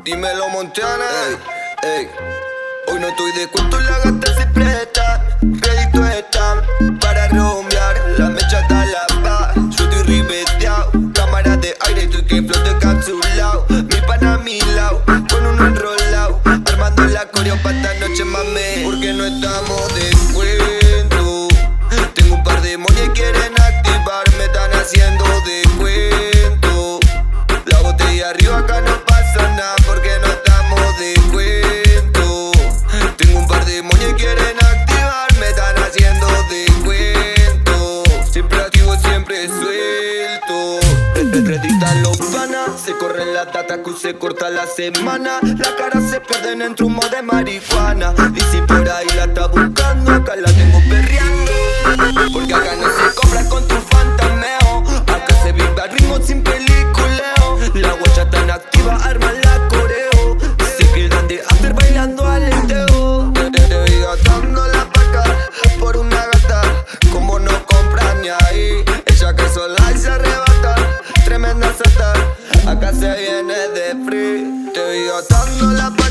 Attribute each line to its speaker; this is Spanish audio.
Speaker 1: Dímelo, Montana. Ey. Hoy no estoy de cuento, la gata se presta. Crédito está para rumbear. La mecha está la paz. Yo estoy ribeteado. Cámara de aire, estoy que flote encapsulado. Mi pana a mi lado, con uno enrolado. Armando la coreo pa' esta noche, mame. Porque no estamos de cuento. Tengo un par de moñas y quieren activar. Me están haciendo de cuento. La botella arriba, acá no pasa nada. Porque no estamos de cuento. Tengo un par de moñas y quieren activar. Me están haciendo de cuento. Siempre activo, siempre suelto. Reditan los panas, se corren las datas que se corta la semana. La cara se pierden en humo de marihuana. Y si por ahí la está buscando, acá la tengo perreando. Porque acá no se cobra con tu fantameo. Acá se vive al ritmo sin peliculeo. La guacha tan activa, arma la coreo. Se quedan de after bailando aleteo. Te vi gastando la paca por una gata. Como no compran ni ahí. Ella que sola y se arrebata. Tremenda sata, acá se viene de free. Te vi gastando la paca